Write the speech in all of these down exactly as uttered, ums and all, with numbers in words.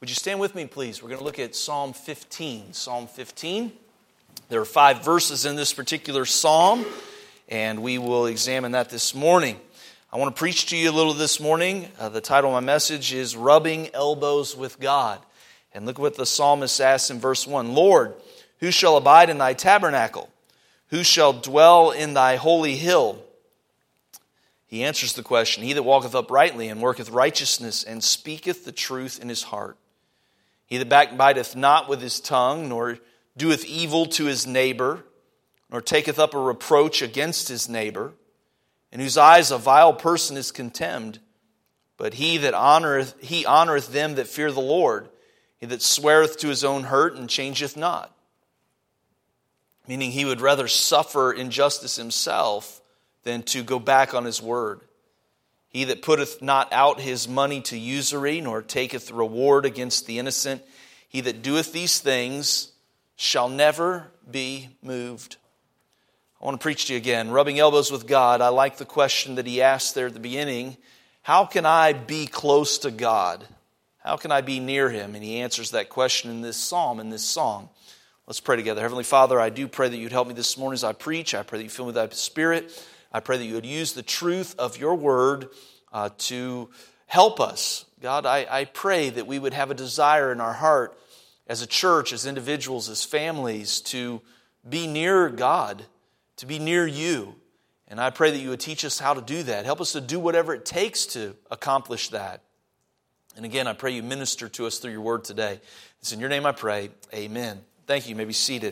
Would you stand with me, please? We're going to look at Psalm fifteen. Psalm fifteen. There are five verses in this particular psalm, and we will examine that this morning. I want to preach to you a little this morning. Uh, the title of my message is Rubbing Elbows with God. And look what the psalmist asks in verse one. Lord, who shall abide in thy tabernacle? Who shall dwell in thy holy hill? He answers the question, he that walketh uprightly and worketh righteousness and speaketh the truth in his heart. He that backbiteth not with his tongue, nor doeth evil to his neighbor, nor taketh up a reproach against his neighbor, in whose eyes a vile person is contemned. But he that honoreth, he honoreth them that fear the Lord, he that sweareth to his own hurt and changeth not. Meaning he would rather suffer injustice himself than to go back on his word. He that putteth not out his money to usury, nor taketh reward against the innocent, he that doeth these things shall never be moved. I want to preach to you again. Rubbing elbows with God. I like the question that he asked there at the beginning. How can I be close to God? How can I be near him? And he answers that question in this psalm, in this song. Let's pray together. Heavenly Father, I do pray that you'd help me this morning as I preach. I pray that you fill me with thy Spirit. I pray that you would use the truth of your word uh, to help us. God, I, I pray that we would have a desire in our heart as a church, as individuals, as families, to be near God, to be near you. And I pray that you would teach us how to do that. Help us to do whatever it takes to accomplish that. And again, I pray you minister to us through your word today. It's in your name I pray. Amen. Thank you. You may be seated.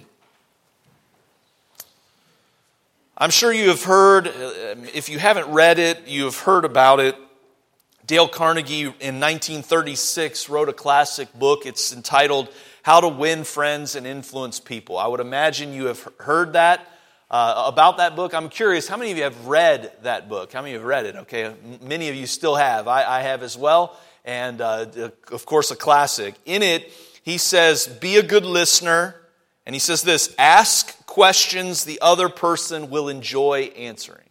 I'm sure you have heard, if you haven't read it, you have heard about it. Dale Carnegie in nineteen thirty-six wrote a classic book. It's entitled How to Win Friends and Influence People. I would imagine you have heard that, uh, about that book. I'm curious, how many of you have read that book? How many of you have read it? Okay, many of you still have. I, I have as well. And uh, of course, a classic. In it, he says, be a good listener. And he says this, ask questions the other person will enjoy answering.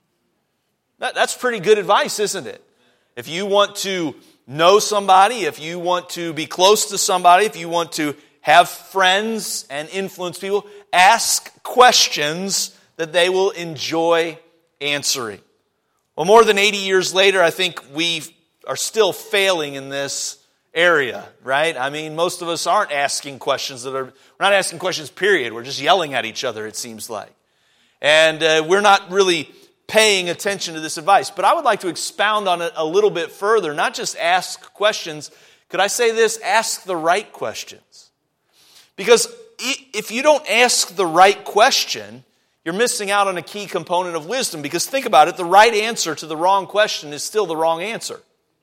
That, that's pretty good advice, isn't it? If you want to know somebody, if you want to be close to somebody, if you want to have friends and influence people, ask questions that they will enjoy answering. Well, more than eighty years later, I think we are still failing in this area, right? I mean, most of us aren't asking questions that are, we're not asking questions, period. We're just yelling at each other, it seems like. And uh, we're not really paying attention to this advice. But I would like to expound on it a little bit further, not just ask questions. Could I say this? Ask the right questions. Because if you don't ask the right question, you're missing out on a key component of wisdom. Because think about it, the right answer to the wrong question is still the wrong answer.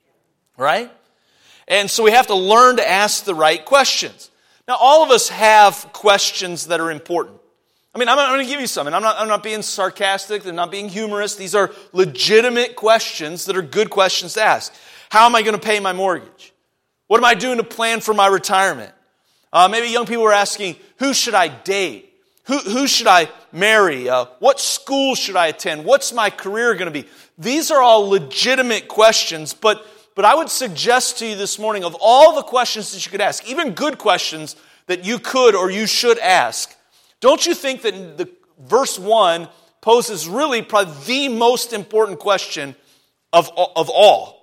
Right? And so we have to learn to ask the right questions. Now, all of us have questions that are important. I mean, I'm, I'm going to give you some, and I'm not, I'm not being sarcastic, I'm not being humorous. These are legitimate questions that are good questions to ask. How am I going to pay my mortgage? What am I doing to plan for my retirement? Uh, maybe young people are asking, who should I date? Who, who should I marry? Uh, what school should I attend? What's my career going to be? These are all legitimate questions, but But I would suggest to you this morning, of all the questions that you could ask, even good questions that you could or you should ask, don't you think that the verse one poses really probably the most important question of, of all?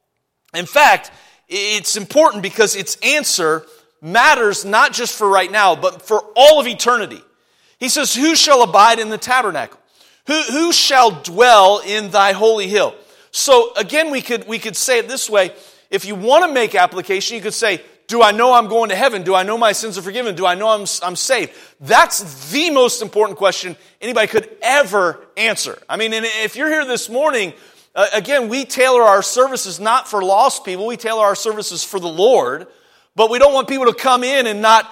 In fact, it's important because its answer matters not just for right now, but for all of eternity. He says, who shall abide in the tabernacle? Who, who shall dwell in thy holy hill? So again, we could we could say it this way. If you want to make application, you could say, do I know I'm going to heaven? Do I know my sins are forgiven? Do I know I'm, I'm saved? That's the most important question anybody could ever answer. I mean, and if you're here this morning, uh, again, we tailor our services not for lost people. We tailor our services for the Lord. But we don't want people to come in and not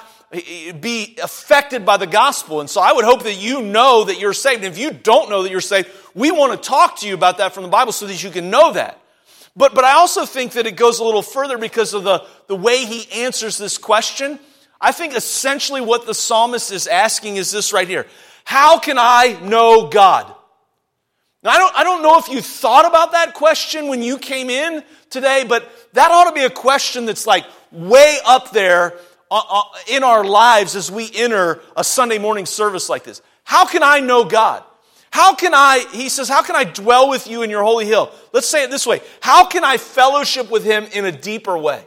be affected by the gospel. And so I would hope that you know that you're saved. And if you don't know that you're saved, we want to talk to you about that from the Bible so that you can know that. But but I also think that it goes a little further because of the, the way he answers this question. I think essentially what the psalmist is asking is this right here. How can I know God? Now, I don't, I don't know if you thought about that question when you came in today, but that ought to be a question that's like, way up there in our lives as we enter a Sunday morning service like this. How can I know God? How can I, he says, how can I dwell with you in your holy hill? Let's say it this way. How can I fellowship with him in a deeper way?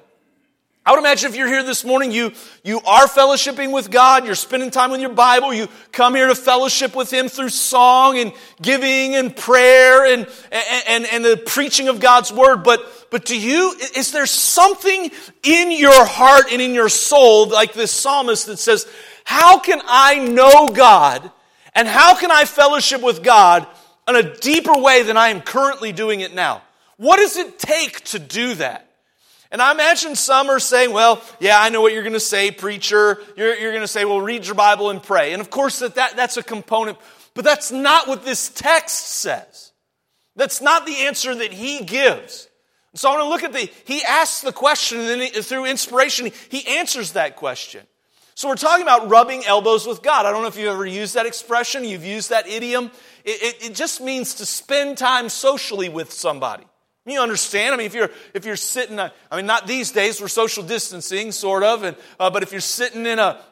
I would imagine if you're here this morning, you, you are fellowshipping with God, you're spending time with your Bible, you come here to fellowship with him through song and giving and prayer and, and, and the preaching of God's word. But, but to you, is there something in your heart and in your soul, like this psalmist that says, how can I know God and how can I fellowship with God in a deeper way than I am currently doing it now? What does it take to do that? And I imagine some are saying, well, yeah, I know what you're going to say, preacher. You're, you're going to say, well, read your Bible and pray. And of course, that, that that's a component. But that's not what this text says. That's not the answer that he gives. So I want to look at the, he asks the question, and then he, through inspiration, he answers that question. So we're talking about rubbing elbows with God. I don't know if you've ever used that expression. You've used that idiom. It, it, it just means to spend time socially with somebody. You understand? I mean, if you're if you're sitting, I mean, not these days, we're social distancing, sort of, and uh, but if you're sitting in a,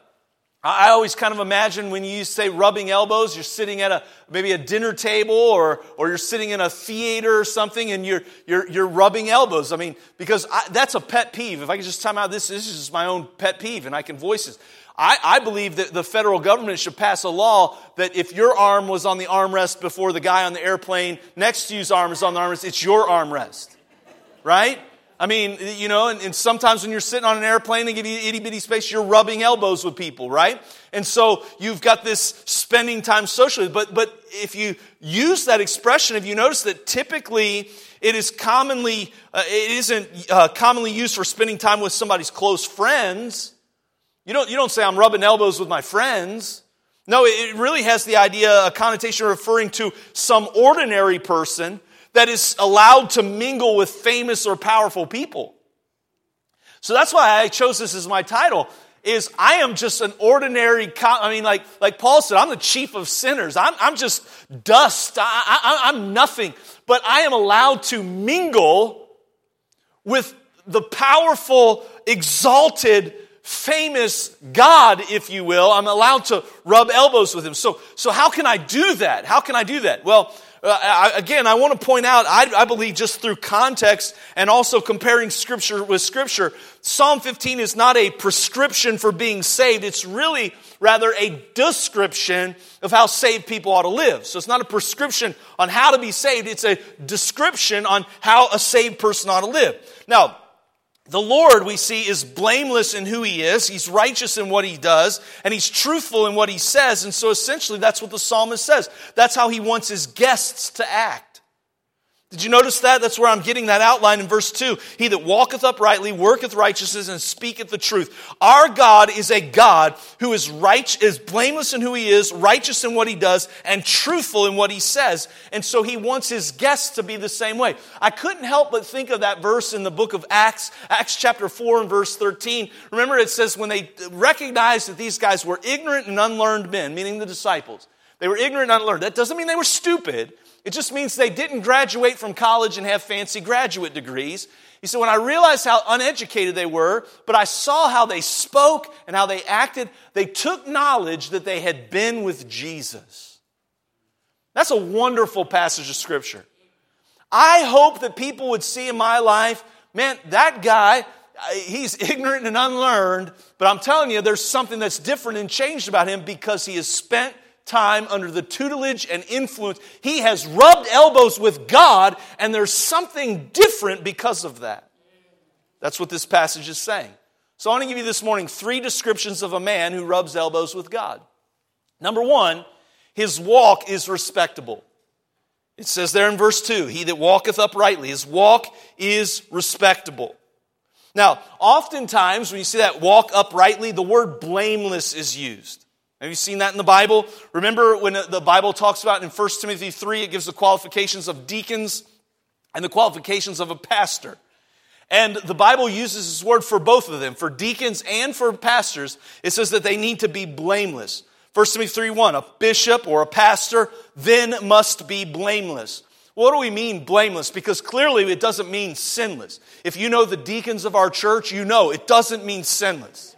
I always kind of imagine when you say rubbing elbows, you're sitting at a maybe a dinner table, or or you're sitting in a theater or something, and you're you're you're rubbing elbows. I mean, because I, that's a pet peeve. If I could just time out, this this is just my own pet peeve, and I can voice this. I, I believe that the federal government should pass a law that if your arm was on the armrest before the guy on the airplane next to you's arm is on the armrest, it's your armrest. Right? I mean, you know, and, and sometimes when you're sitting on an airplane and give you itty bitty space, you're rubbing elbows with people, right? And so you've got this spending time socially. But but if you use that expression, if you notice that typically it is commonly, uh, it isn't uh, commonly used for spending time with somebody's close friends. You don't, you don't say, I'm rubbing elbows with my friends. No, it really has the idea, a connotation referring to some ordinary person that is allowed to mingle with famous or powerful people. So that's why I chose this as my title, is I am just an ordinary, I mean, like, like Paul said, I'm the chief of sinners. I'm, I'm just dust. I, I, I'm nothing. But I am allowed to mingle with the powerful, exalted, famous God, if you will. I'm allowed to rub elbows with him. So, so how can I do that? How can I do that? Well, uh, I, again, I want to point out, I, I believe just through context and also comparing Scripture with Scripture, Psalm fifteen is not a prescription for being saved. It's really rather a description of how saved people ought to live. So it's not a prescription on how to be saved. It's a description on how a saved person ought to live. Now, the Lord, we see, is blameless in who he is. He's righteous in what he does, and he's truthful in what he says. And so essentially that's what the psalmist says. That's how he wants his guests to act. Did you notice that? That's where I'm getting that outline in verse two. He that walketh uprightly, worketh righteousness, and speaketh the truth. Our God is a God who is right, is blameless in who he is, righteous in what he does, and truthful in what he says. And so he wants his guests to be the same way. I couldn't help but think of that verse in the book of Acts, Acts chapter four and verse thirteen. Remember, it says when they recognized that these guys were ignorant and unlearned men, meaning the disciples. They were ignorant and unlearned. That doesn't mean they were stupid. It just means they didn't graduate from college and have fancy graduate degrees. He said, when I realized how uneducated they were, but I saw how they spoke and how they acted, they took knowledge that they had been with Jesus. That's a wonderful passage of Scripture. I hope that people would see in my life, man, that guy, he's ignorant and unlearned, but I'm telling you, there's something that's different and changed about him because he has spent time under the tutelage and influence. He has rubbed elbows with God, and there's something different because of that. That's what this passage is saying. So I want to give you this morning three descriptions of a man who rubs elbows with God. Number one, his walk is respectable. It says there in verse two, he that walketh uprightly, his walk is respectable. Now, oftentimes when you see that walk uprightly, the word blameless is used. Have you seen that in the Bible? Remember when the Bible talks about in First Timothy three, it gives the qualifications of deacons and the qualifications of a pastor. And the Bible uses this word for both of them, for deacons and for pastors. It says that they need to be blameless. First Timothy three one, a bishop or a pastor then must be blameless. What do we mean blameless? Because clearly it doesn't mean sinless. If you know the deacons of our church, you know it doesn't mean sinless.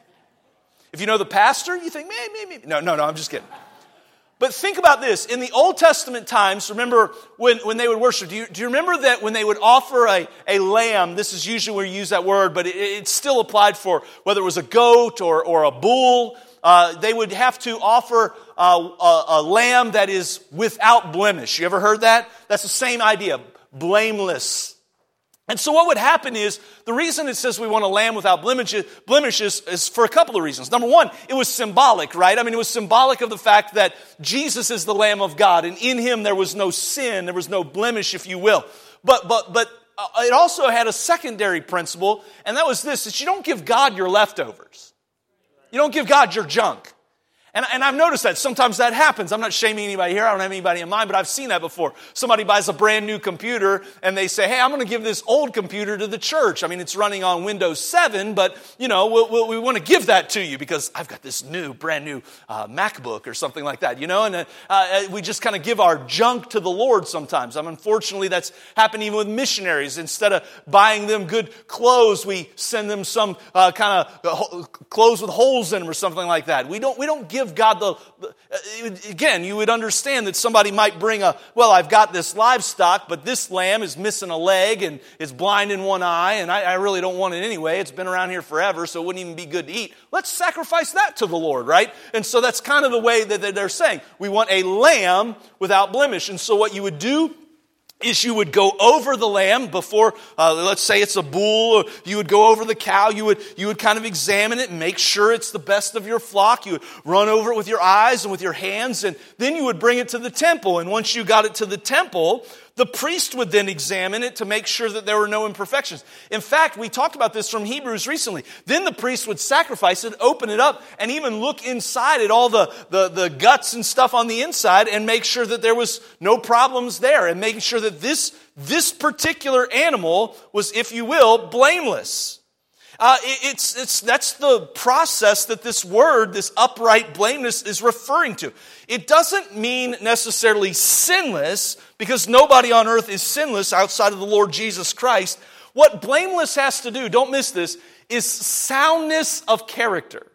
If you know the pastor, you think, maybe, maybe. No, no, no, I'm just kidding. But think about this. In the Old Testament times, remember when, when they would worship, do you, do you remember that when they would offer a, a lamb, this is usually where you use that word, but it, it still applied for whether it was a goat or, or a bull, uh, they would have to offer uh, a, a lamb that is without blemish. You ever heard that? That's the same idea, blameless. And so what would happen is, the reason it says we want a lamb without blemishes, blemishes is for a couple of reasons. Number one, it was symbolic, right? I mean, it was symbolic of the fact that Jesus is the Lamb of God, and in Him there was no sin, there was no blemish, if you will. But but but it also had a secondary principle, and that was this, that you don't give God your leftovers. You don't give God your junk. And, and I've noticed that sometimes that happens. I'm not shaming anybody here. I don't have anybody in mind, but I've seen that before. Somebody buys a brand new computer and they say, hey, I'm going to give this old computer to the church. I mean, it's running on Windows seven, but, you know, we'll, we'll, we want to give that to you because I've got this new, brand new uh, MacBook or something like that, you know, and uh, uh, we just kind of give our junk to the Lord sometimes. I mean, unfortunately, that's happened even with missionaries. Instead of buying them good clothes, we send them some uh, kind of uh, clothes with holes in them or something like that. We don't, we don't give God the, the, again, you would understand that somebody might bring a, well, I've got this livestock, but this lamb is missing a leg and is blind in one eye, and I, I really don't want it anyway. It's been around here forever, so it wouldn't even be good to eat. Let's sacrifice that to the Lord, right? And so that's kind of the way that they're saying. We want a lamb without blemish. And so what you would do is you would go over the lamb before, uh, let's say it's a bull, or you would go over the cow, you would you would kind of examine it and make sure it's the best of your flock. You would run over it with your eyes and with your hands, and then you would bring it to the temple. And once you got it to the temple, the priest would then examine it to make sure that there were no imperfections. In fact, we talked about this from Hebrews recently. Then the priest would sacrifice it, open it up, and even look inside at all the, the, the guts and stuff on the inside and make sure that there was no problems there, and making sure that this, this particular animal was, if you will, blameless. Uh, it, it's, it's, that's the process that this word, this upright blameless, is referring to. It doesn't mean necessarily sinless, because nobody on earth is sinless outside of the Lord Jesus Christ. What blameless has to do, don't miss this, is soundness of character.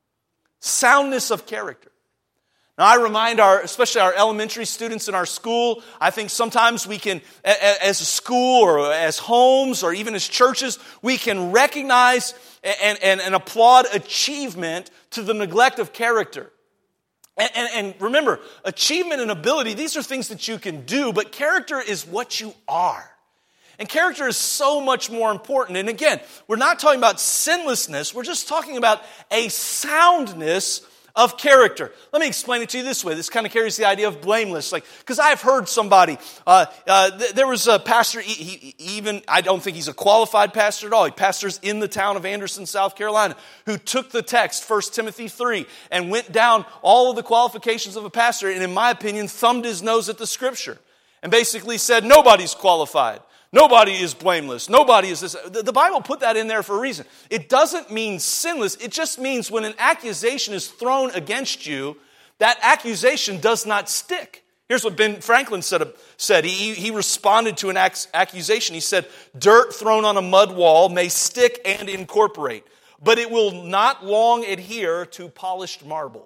Soundness of character. Now, I remind our, especially our elementary students in our school, I think sometimes we can, as a school or as homes or even as churches, we can recognize and, and, and applaud achievement to the neglect of character. And, and, and remember, achievement and ability, these are things that you can do, but character is what you are. And character is so much more important. And again, we're not talking about sinlessness, we're just talking about a soundness of character. Let me explain it to you this way. This kind of carries the idea of blameless. Like, because I've heard somebody, uh, uh, th- there was a pastor, he, he, even, I don't think he's a qualified pastor at all. He pastors in the town of Anderson, South Carolina, who took the text, First Timothy three, and went down all of the qualifications of a pastor, and in my opinion, thumbed his nose at the scripture. And basically said, nobody's qualified. Nobody is blameless. Nobody is this. The Bible put that in there for a reason. It doesn't mean sinless. It just means when an accusation is thrown against you, that accusation does not stick. Here's what Ben Franklin said. said. He, he responded to an accusation. He said, dirt thrown on a mud wall may stick and incorporate, but it will not long adhere to polished marble.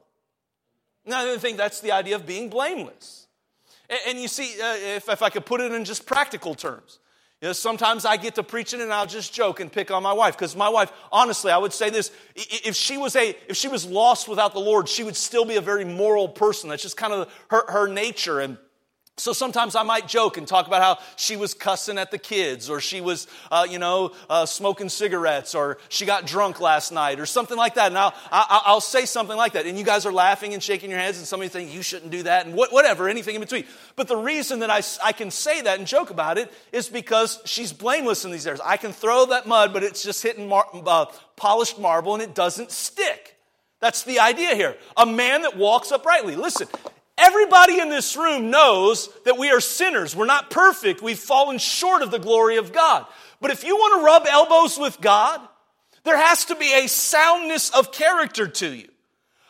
Now, I think that's the idea of being blameless. And, and you see, uh, if, if I could put it in just practical terms, you know, sometimes I get to preaching and I'll just joke and pick on my wife, because my wife, honestly, I would say this: if she was a, if she was lost without the Lord, she would still be a very moral person. That's just kind of her, her nature. And so sometimes I might joke and talk about how she was cussing at the kids, or she was, uh, you know, uh, smoking cigarettes, or she got drunk last night, or something like that. And I'll, I'll, I'll say something like that. And you guys are laughing and shaking your heads, and somebody think you shouldn't do that, and whatever, anything in between. But the reason that I, I can say that and joke about it is because she's blameless in these areas. I can throw that mud, but it's just hitting mar- uh, polished marble, and it doesn't stick. That's the idea here. A man that walks uprightly. Listen, everybody in this room knows that we are sinners. We're not perfect. We've fallen short of the glory of God. But if you want to rub elbows with God, there has to be a soundness of character to you.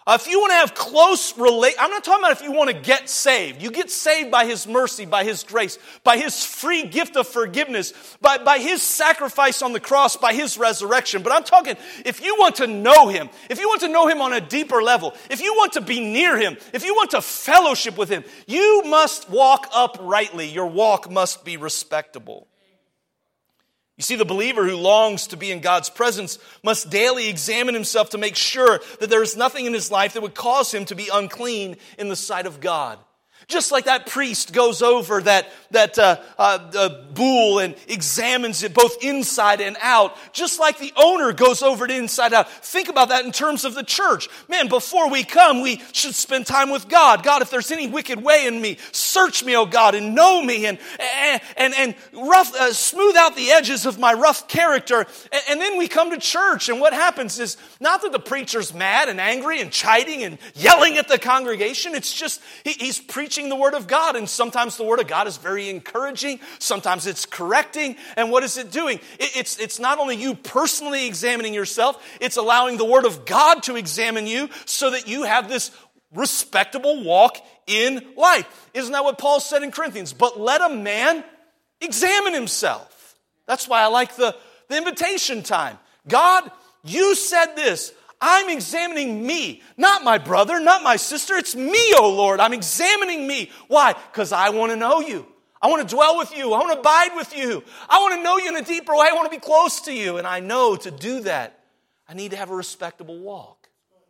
Uh, if you want to have close relate, I'm not talking about if you want to get saved. You get saved by His mercy, by His grace, by His free gift of forgiveness, by, by His sacrifice on the cross, by His resurrection. But I'm talking, if you want to know Him, if you want to know Him on a deeper level, if you want to be near Him, if you want to fellowship with Him, you must walk uprightly. Your walk must be respectable. You see, the believer who longs to be in God's presence must daily examine himself to make sure that there is nothing in his life that would cause him to be unclean in the sight of God. Just like that priest goes over that, that uh, uh, uh, bull and examines it both inside and out, just like the owner goes over it inside out. Think about that in terms of the church. Man, before we come, we should spend time with God. God, if there's any wicked way in me, search me, oh God, and know me, and and and, and rough, uh, smooth out the edges of my rough character. And, and then we come to church, and what happens is not that the preacher's mad and angry and chiding and yelling at the congregation. It's just he, he's preaching the Word of God, and sometimes the Word of God is very encouraging, sometimes it's correcting, and what is it doing? It, it's, it's not only you personally examining yourself, it's allowing the Word of God to examine you so that you have this respectable walk in life. Isn't that what Paul said in Corinthians? But let a man examine himself. That's why I like the, the invitation time. God, you said this. I'm examining me, not my brother, not my sister. It's me, oh Lord. I'm examining me. Why? Because I want to know you. I want to dwell with you. I want to abide with you. I want to know you in a deeper way. I want to be close to you. And I know to do that, I need to have a respectable walk.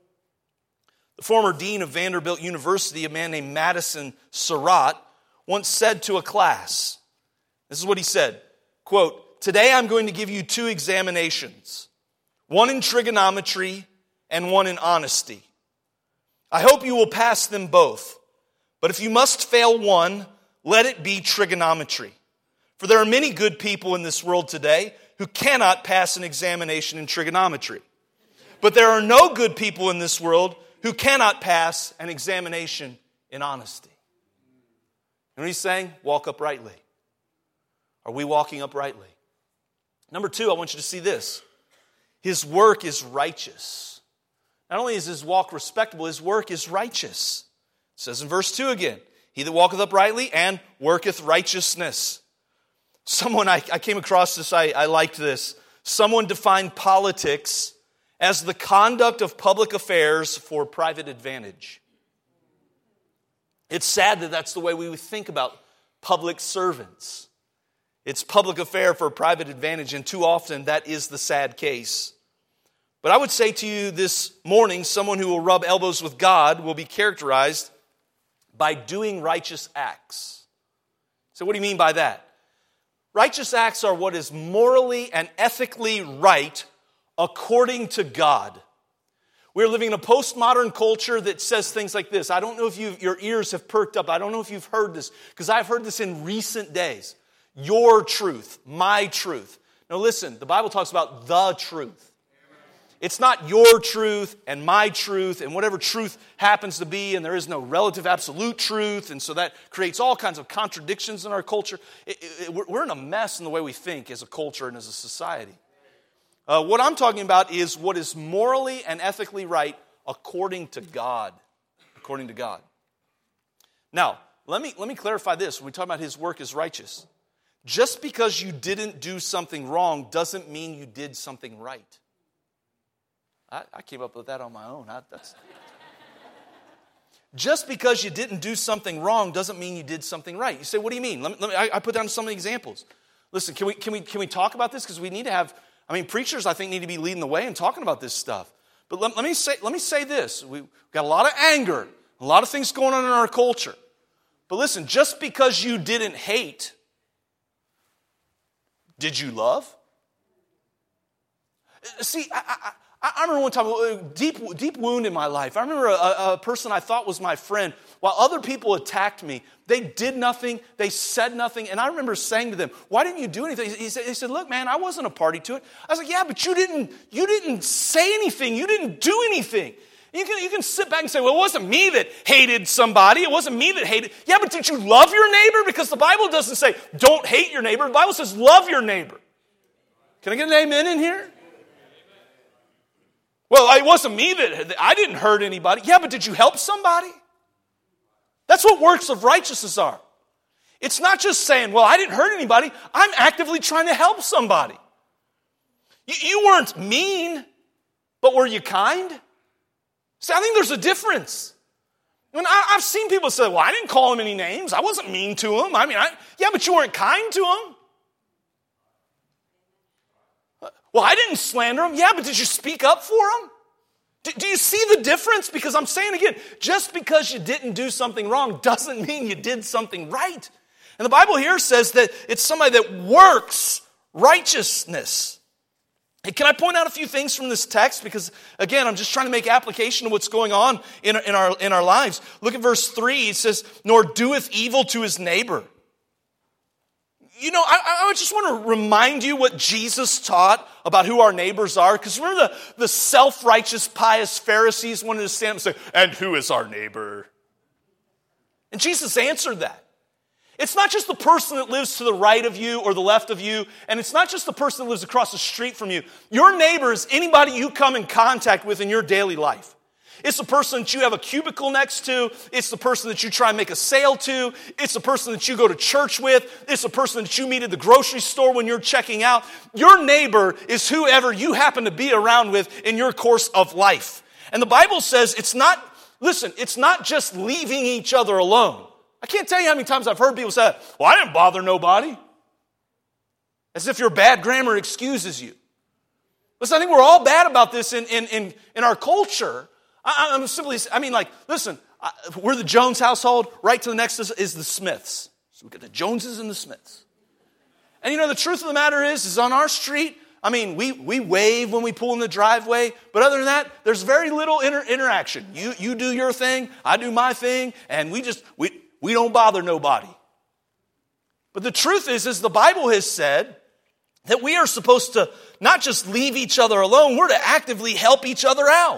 The former dean of Vanderbilt University, a man named Madison Surratt, once said to a class, this is what he said, quote, "Today I'm going to give you two examinations, one in trigonometry and one in honesty. I hope you will pass them both. But if you must fail one, let it be trigonometry. For there are many good people in this world today who cannot pass an examination in trigonometry. But there are no good people in this world who cannot pass an examination in honesty." You know what he's saying? Walk uprightly. Are we walking uprightly? Number two, I want you to see this. His work is righteous. Not only is his walk respectable, his work is righteous. It says in verse two again, "He that walketh uprightly and worketh righteousness." Someone, I, I came across this, I, I liked this. Someone defined politics as the conduct of public affairs for private advantage. It's sad that that's the way we would think about public servants. It's public affair for private advantage, and too often that is the sad case. But I would say to you this morning, someone who will rub elbows with God will be characterized by doing righteous acts. So what do you mean by that? Righteous acts are what is morally and ethically right according to God. We're living in a postmodern culture that says things like this. I don't know if you, your ears have perked up. I don't know if you've heard this, because I've heard this in recent days. Your truth, my truth. Now listen, the Bible talks about the truth. It's not your truth and my truth and whatever truth happens to be, and there is no relative absolute truth, and so that creates all kinds of contradictions in our culture. It, it, we're in a mess in the way we think as a culture and as a society. Uh, what I'm talking about is what is morally and ethically right according to God. According to God. Now, let me, let me clarify this. When we talk about his work is righteous, just because you didn't do something wrong doesn't mean you did something right. I, I came up with that on my own. I, that's... Just because you didn't do something wrong doesn't mean you did something right. You say, what do you mean? Let me, let me, I, I put down some examples. Listen, can we, can we, can we talk about this? Because we need to have, I mean, preachers, I think, need to be leading the way and talking about this stuff. But let, let me say, let me say this. We've got a lot of anger, a lot of things going on in our culture. But listen, just because you didn't hate, did you love? See, I, I, I remember one time, a deep, deep wound in my life. I remember a, a person I thought was my friend. While other people attacked me, they did nothing, they said nothing. And I remember saying to them, why didn't you do anything? He said, he said, look, man, I wasn't a party to it. I was like, yeah, but you didn't, you didn't say anything. You didn't do anything. You can, you can sit back and say, well, it wasn't me that hated somebody. It wasn't me that hated. Yeah, but did you love your neighbor? Because the Bible doesn't say, don't hate your neighbor. The Bible says, love your neighbor. Can I get an amen in here? Well, it wasn't me that, I didn't hurt anybody. Yeah, but did you help somebody? That's what works of righteousness are. It's not just saying, well, I didn't hurt anybody. I'm actively trying to help somebody. You, you weren't mean, but were you kind? See, I think there's a difference. When I, I've seen people say, well, I didn't call him any names. I wasn't mean to him. I mean, I, yeah, but you weren't kind to him. Well, I didn't slander him. Yeah, but did you speak up for him? Do, do you see the difference? Because I'm saying again, just because you didn't do something wrong doesn't mean you did something right. And the Bible here says that it's somebody that works righteousness. Hey, can I point out a few things from this text? Because, again, I'm just trying to make application of what's going on in, in, our, in our lives. Look at verse three. It says, nor doeth evil to his neighbor. You know, I, I just want to remind you what Jesus taught about who our neighbors are. Because remember the, the self-righteous, pious Pharisees wanted to stand up and say, and who is our neighbor? And Jesus answered that. It's not just the person that lives to the right of you or the left of you, and it's not just the person that lives across the street from you. Your neighbor is anybody you come in contact with in your daily life. It's the person that you have a cubicle next to. It's the person that you try and make a sale to. It's the person that you go to church with. It's the person that you meet at the grocery store when you're checking out. Your neighbor is whoever you happen to be around with in your course of life. And the Bible says it's not, listen, it's not just leaving each other alone. I can't tell you how many times I've heard people say, well, I didn't bother nobody. As if your bad grammar excuses you. Listen, I think we're all bad about this in, in, in, in our culture. I, I'm simply, I mean, like, listen, I, we're the Jones household. Right to the next is, is the Smiths. So we got the Joneses and the Smiths. And you know, the truth of the matter is, is on our street, I mean, we, we wave when we pull in the driveway, but other than that, there's very little inter- interaction. You, you do your thing, I do my thing, and we just, we, we don't bother nobody. But the truth is, is the Bible has said that we are supposed to not just leave each other alone, we're to actively help each other out.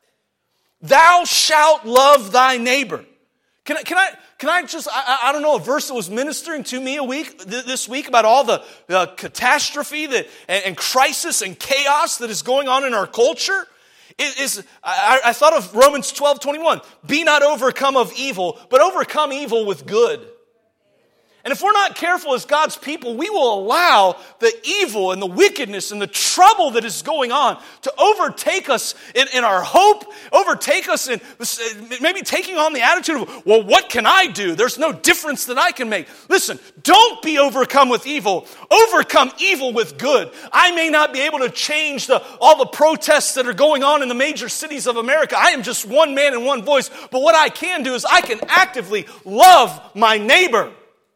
Thou shalt love thy neighbor. Can I, can I, can I just, I, I don't know, a verse that was ministering to me a week, this week about all the, the catastrophe that, and, and crisis and chaos that is going on in our culture. It is, I, I thought of Romans twelve twenty-one. Be not overcome of evil, but overcome evil with good. And if we're not careful as God's people, we will allow the evil and the wickedness and the trouble that is going on to overtake us in, in our hope, overtake us in maybe taking on the attitude of, well, what can I do? There's no difference that I can make. Listen, don't be overcome with evil. Overcome evil with good. I may not be able to change the, all the protests that are going on in the major cities of America. I am just one man and one voice. But what I can do is I can actively love my neighbor.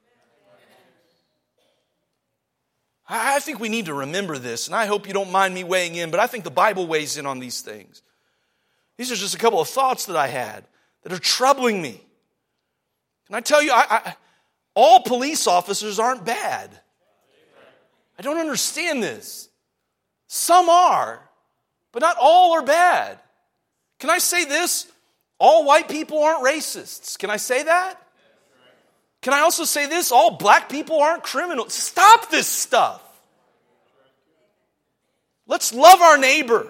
I think we need to remember this, and I hope you don't mind me weighing in, but I think the Bible weighs in on these things. These are just a couple of thoughts that I had that are troubling me. Can I tell you, I, I, all police officers aren't bad. I don't understand this. Some are, but not all are bad. Can I say this? All white people aren't racists. Can I say that? Can I also say this? All black people aren't criminals. Stop this stuff. Let's love our neighbor.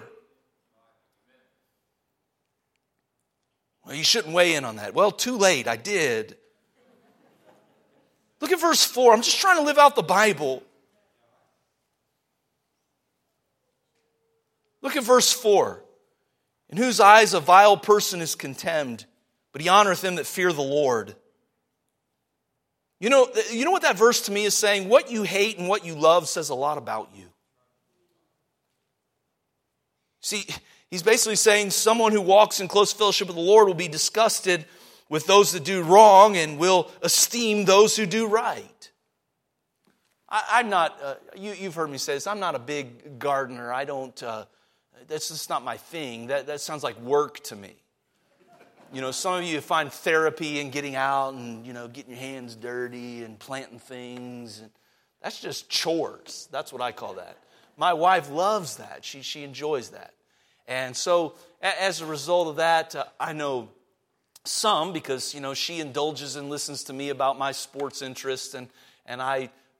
Well, you shouldn't weigh in on that. Well, too late. I did. Look at verse four. I'm just trying to live out the Bible. Look at verse four. In whose eyes a vile person is contemned, but he honoreth them that fear the Lord. You know, you know what that verse to me is saying? What you hate and what you love says a lot about you. See, he's basically saying someone who walks in close fellowship with the Lord will be disgusted with those that do wrong and will esteem those who do right. I, I'm not, uh, you, you've heard me say this, I'm not a big gardener. I don't, uh, that's just not my thing. That, that sounds like work to me. You know, some of you find therapy in getting out and, you know, getting your hands dirty and planting things. And that's just chores. That's what I call that. My wife loves that. She she enjoys that. And so as a result of that, uh, I know some because, you know, she indulges and listens to me about my sports interests. And, and I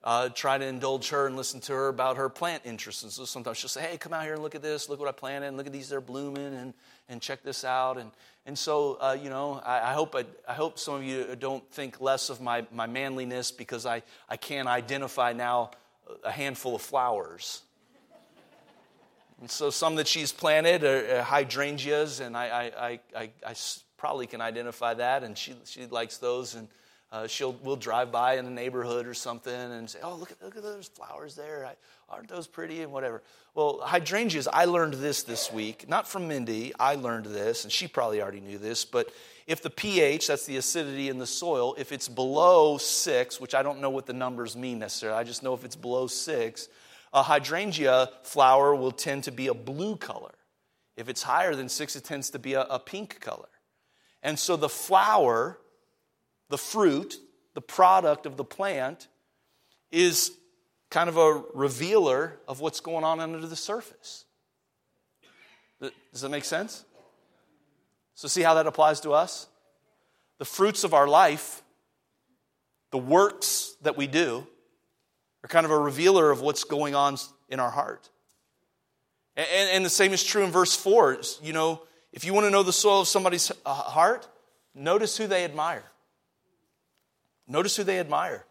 uh, try to indulge her and listen to her about her plant interests. And so sometimes she'll say, hey, come out here and look at this. Look what I planted. And look at these, they're blooming. And, and check this out. And and so, uh, you know, I, I hope I, I hope some of you don't think less of my, my manliness because I, I can't identify now a handful of flowers. And so some that she's planted are, are hydrangeas, and I, I, I, I, I probably can identify that, and she she likes those, and uh, she'll we'll drive by in the neighborhood or something and say, oh, look at look at those flowers there, I, aren't those pretty, and whatever. Well, hydrangeas, I learned this this week, not from Mindy, I learned this, and she probably already knew this, but if the pH, that's the acidity in the soil, if it's below six, which I don't know what the numbers mean necessarily, I just know if it's below six, a hydrangea flower will tend to be a blue color. If it's higher than six, it tends to be a, a pink color. And so the flower, the fruit, the product of the plant is kind of a revealer of what's going on under the surface. Does that make sense? So see how that applies to us? The fruits of our life, the works that we do, are kind of a revealer of what's going on in our heart. And, and the same is true in verse four. You know, if you want to know the soil of somebody's heart, notice who they admire. Notice who they admire.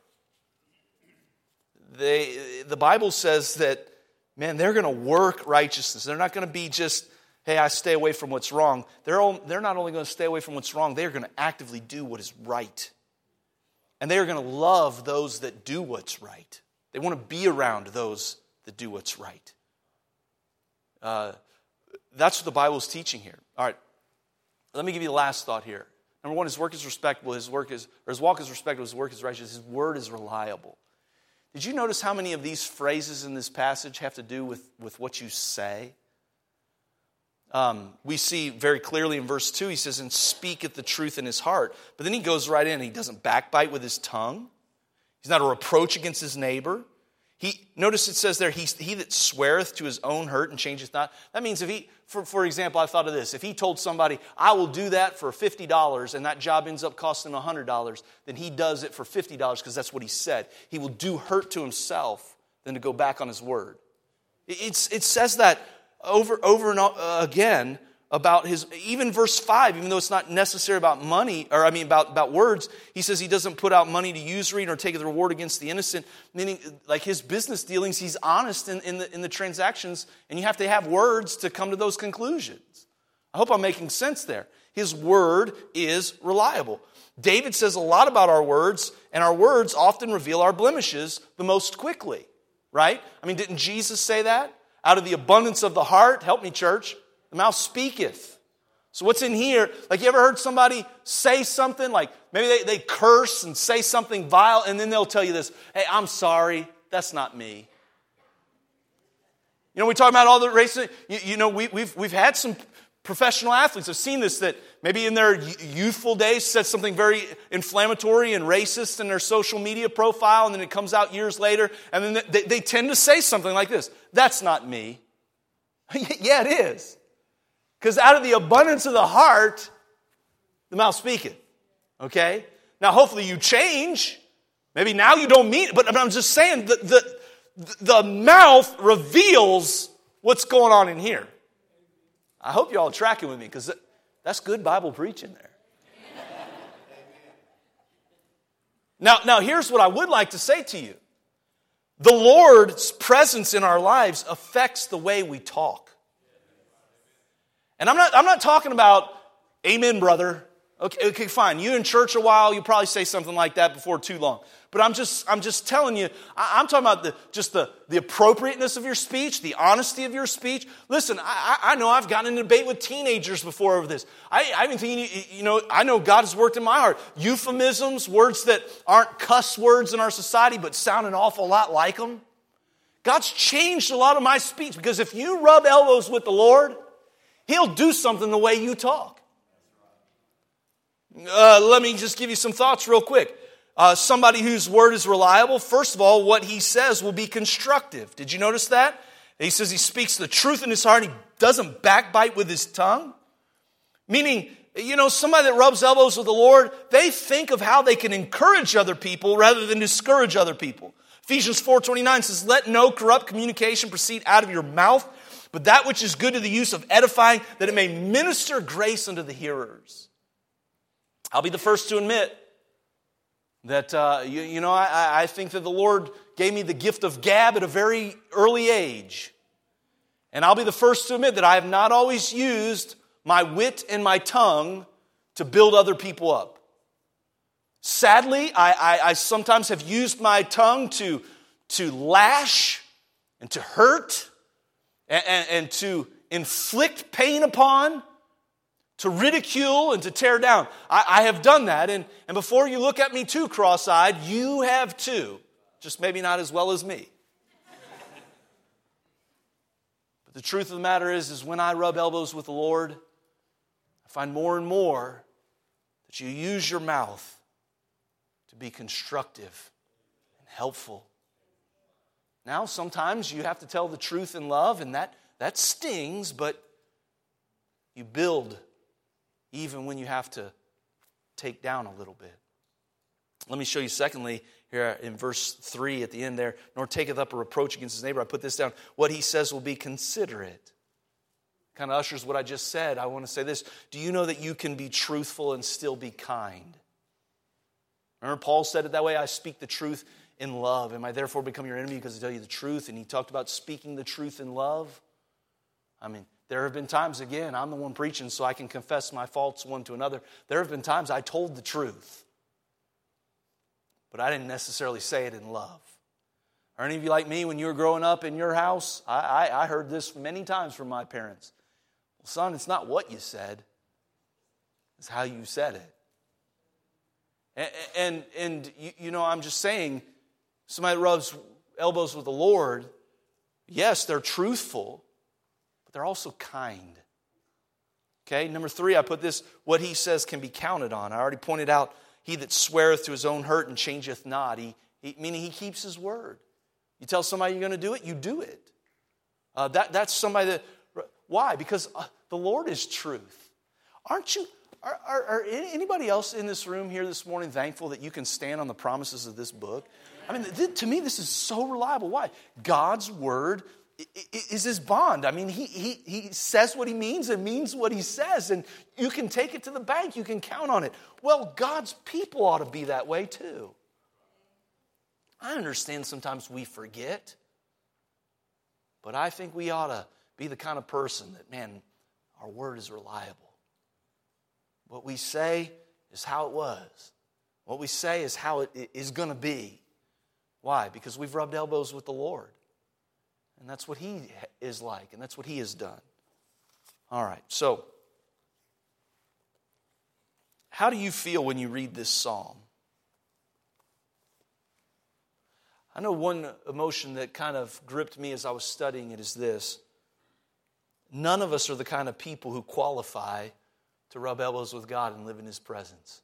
They, the Bible says that, man, they're going to work righteousness. They're not going to be just, hey, I stay away from what's wrong. They're, all, they're not only going to stay away from what's wrong, they're going to actively do what is right. And they are going to love those that do what's right. They want to be around those that do what's right. Uh, that's what the Bible is teaching here. All right, let me give you the last thought here. Number one, his work is respectable. His work is, or his walk is respectable. His work is righteous. His word is reliable. Did you notice how many of these phrases in this passage have to do with, with what you say? Um, we see very clearly in verse two, he says, and speaketh the truth in his heart. But then he goes right in. He doesn't backbite with his tongue. He's not a reproach against his neighbor. He notice it says there, he, he that sweareth to his own hurt and changeth not. That means if he, for, for example, I thought of this. If he told somebody, I will do that for fifty dollars, and that job ends up costing him one hundred dollars, then he does it for fifty dollars because that's what he said. He will do hurt to himself than to go back on his word. It's, it says that over, over and uh, again about his, even verse five, even though it's not necessary about money, or I mean about, about words, he says he doesn't put out money to usury nor take the reward against the innocent, meaning like his business dealings, he's honest in, in, the, in the transactions, and you have to have words to come to those conclusions. I hope I'm making sense there. His word is reliable. David says a lot about our words, and our words often reveal our blemishes the most quickly, right? I mean, didn't Jesus say that? Out of the abundance of the heart, help me church, the mouth speaketh. So what's in here? Like you ever heard somebody say something, like maybe they, they curse and say something vile, and then they'll tell you this, hey, I'm sorry, that's not me. You know, we talk about all the races. You, you know, we, we've we've had some professional athletes. I've seen this, that maybe in their youthful days said something very inflammatory and racist in their social media profile, and then it comes out years later, and then they, they tend to say something like this, that's not me. Yeah, it is. Because out of the abundance of the heart, the mouth speaketh. Okay? Now, hopefully you change. Maybe now you don't mean it, but I'm just saying that the, the mouth reveals what's going on in here. I hope you're all tracking with me, because that's good Bible preaching there. now, now, here's what I would like to say to you. The Lord's presence in our lives affects the way we talk. And I'm not, I'm not talking about, amen, brother. Okay, okay, fine. You in church a while, you probably say something like that before too long. But I'm just, I'm just telling you, I, I'm talking about the, just the, the appropriateness of your speech, the honesty of your speech. Listen, I, I know I've gotten in a debate with teenagers before over this. I, I even think, you know, I know God has worked in my heart. Euphemisms, words that aren't cuss words in our society, but sound an awful lot like them. God's changed a lot of my speech, because if you rub elbows with the Lord, He'll do something the way you talk. Uh, let me just give you some thoughts real quick. Uh, somebody whose word is reliable, first of all, what he says will be constructive. Did you notice that? He says he speaks the truth in his heart. He doesn't backbite with his tongue. Meaning, you know, somebody that rubs elbows with the Lord, they think of how they can encourage other people rather than discourage other people. Ephesians four twenty-nine says, let no corrupt communication proceed out of your mouth, but that which is good to the use of edifying, that it may minister grace unto the hearers. I'll be the first to admit that, uh, you, you know, I, I think that the Lord gave me the gift of gab at a very early age. And I'll be the first to admit that I have not always used my wit and my tongue to build other people up. Sadly, I, I, I sometimes have used my tongue to, to lash and to hurt and, and, and to inflict pain upon, to ridicule and to tear down. I, I have done that, and, and before you look at me too cross-eyed, you have too. Just maybe not as well as me. But the truth of the matter is, is when I rub elbows with the Lord, I find more and more that you use your mouth to be constructive and helpful. Now, sometimes you have to tell the truth in love, and that, that stings, but you build even when you have to take down a little bit. Let me show you secondly, here in verse three at the end there, nor taketh up a reproach against his neighbor. I put this down. What he says will be considerate. Kind of ushers what I just said. I want to say this. Do you know that you can be truthful and still be kind? Remember Paul said it that way, I speak the truth in love. Am I therefore become your enemy because I tell you the truth? And he talked about speaking the truth in love. I mean, there have been times, again, I'm the one preaching so I can confess my faults one to another. There have been times I told the truth, but I didn't necessarily say it in love. Are any of you like me when you were growing up in your house? I, I, I heard this many times from my parents. Well, son, it's not what you said. It's how you said it. And, and, and you, you know, I'm just saying, somebody that rubs elbows with the Lord, yes, they're truthful, but they're also kind. Okay, number three, I put this, what he says can be counted on. I already pointed out, he that sweareth to his own hurt and changeth not. He, he, meaning he keeps his word. You tell somebody you're going to do it, you do it. Uh, that, that's somebody that, why? Because uh, the Lord is truth. Aren't you, are, are, are anybody else in this room here this morning thankful that you can stand on the promises of this book? I mean, th- to me, this is so reliable. Why? God's word is his bond. I mean, he, he, he says what he means and means what he says, and you can take it to the bank. You can count on it. Well, God's people ought to be that way too. I understand sometimes we forget, but I think we ought to be the kind of person that, man, our word is reliable. What we say is how it was. What we say is how it is going to be. Why? Because we've rubbed elbows with the Lord. And that's what he is like, and that's what he has done. All right, so how do you feel when you read this psalm? I know one emotion that kind of gripped me as I was studying it is this. None of us are the kind of people who qualify to rub elbows with God and live in his presence.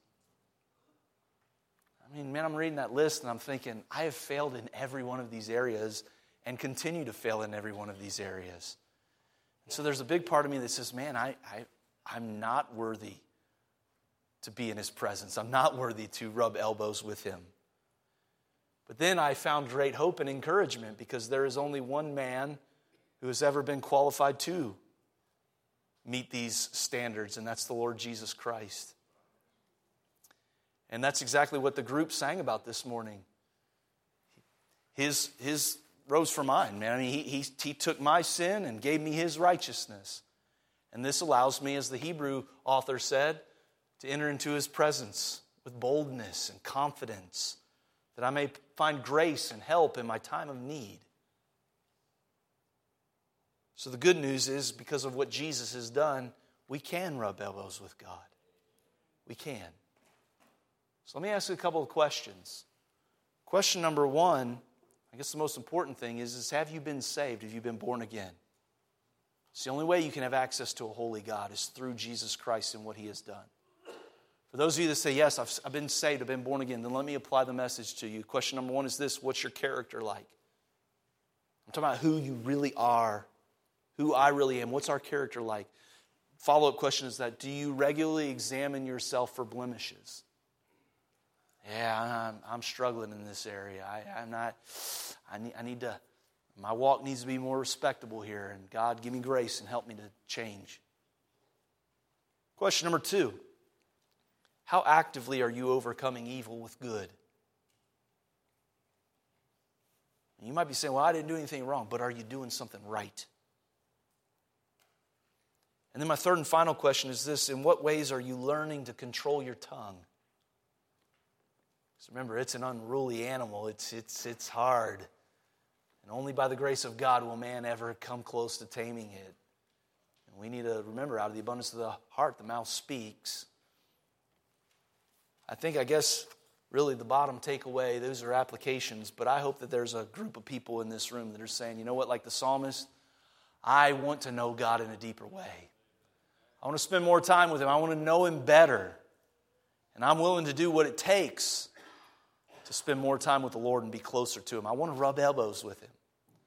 I mean, man, I'm reading that list and I'm thinking, I have failed in every one of these areas and continue to fail in every one of these areas. And so there's a big part of me that says, man, I, I, I'm not worthy to be in his presence. I'm not worthy to rub elbows with him. But then I found great hope and encouragement because there is only one man who has ever been qualified to meet these standards, and that's the Lord Jesus Christ. And that's exactly what the group sang about this morning. His, his rose for mine, man. I mean, he, he, he took my sin and gave me his righteousness. And this allows me, as the Hebrew author said, to enter into his presence with boldness and confidence, that I may find grace and help in my time of need. So the good news is, because of what Jesus has done, we can rub elbows with God. We can. So let me ask you a couple of questions. Question number one, I guess the most important thing is, is have you been saved? Have you been born again? It's the only way you can have access to a holy God is through Jesus Christ and what he has done. For those of you that say, yes, I've, I've been saved, I've been born again, then let me apply the message to you. Question number one is this: what's your character like? I'm talking about who you really are, who I really am. What's our character like? Follow-up question is that, do you regularly examine yourself for blemishes? yeah, I'm, I'm struggling in this area. I, I'm not, I need, I need to, my walk needs to be more respectable here. And God, give me grace and help me to change. Question number two. How actively are you overcoming evil with good? You might be saying, well, I didn't do anything wrong, but are you doing something right? And then my third and final question is this: in what ways are you learning to control your tongue? Because remember, it's an unruly animal. It's, it's, it's hard. And only by the grace of God will man ever come close to taming it. And we need to remember, out of the abundance of the heart, the mouth speaks. I think, I guess, really the bottom takeaway, those are applications, but I hope that there's a group of people in this room that are saying, you know what, like the psalmist, I want to know God in a deeper way. I want to spend more time with Him. I want to know Him better. And I'm willing to do what it takes to spend more time with the Lord and be closer to Him. I want to rub elbows with Him.